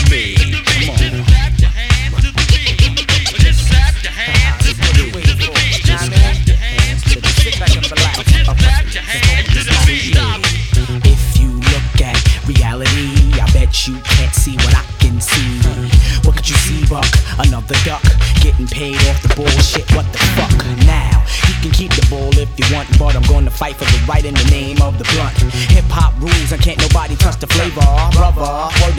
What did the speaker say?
me. Come on. Clap your hands to the beat. Just clap your hands to the beat. Just clap your hands to the beat. Just clap your hands to the beat. If you look at reality, I bet you can't see what I can see. What could you see, Buck? Another duck getting paid off the bullshit. What the fuck? Now you can keep the ball if you want, but I'm gonna fight for the right in the name of the blunt. Hip hop rules and can't nobody touch the flavor, brother. Word